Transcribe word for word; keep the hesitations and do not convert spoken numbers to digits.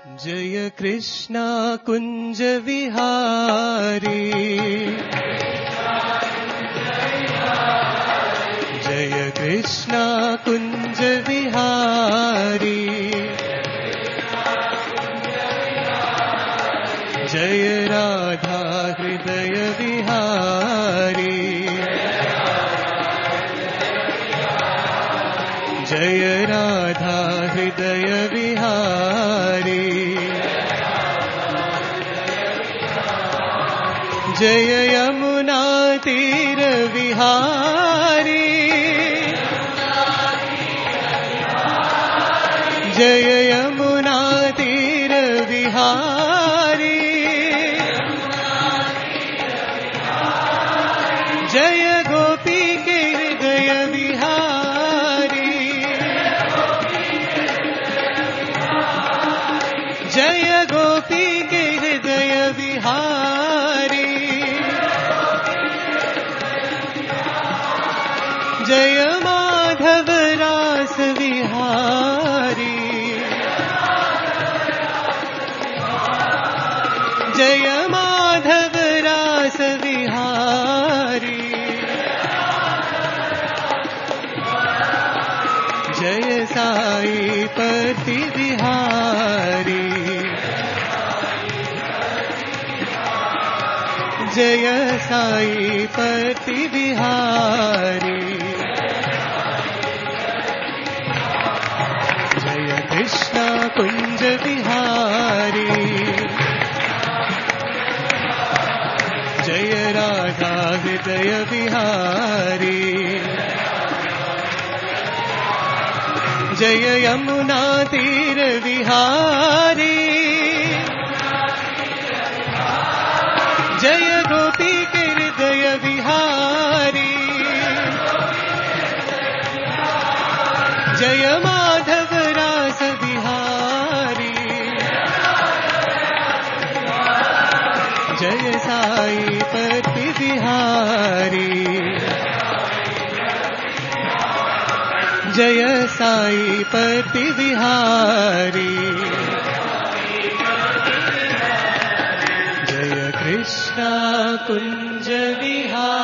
जय कृष्णा कुंज विहारी, जय कृष्णा कुंज विहारी, जय राधा हृदय विहारी, जय राधा हृदय विहारी, जय यमुना तीर विहारी, जय यमुना तीर विहारी, जय गोपी के हृदय विहारी, जय गोपी के हृदय विहारी, जय माधव रास विहारी, जय माधव रास विहारी, जय साई पति विहारी, जय साई पति विहारी, जय कृष्णा कुंज विहारी, जय राधा हृदय विहारी, जय यमुना तीर विहारी, जय गोपी के हृदय विहारी, जय माधव रास विहारी, जय साई पति विहारी, जय साई पति विहारी, जय कृष्णा कुंज विहारी।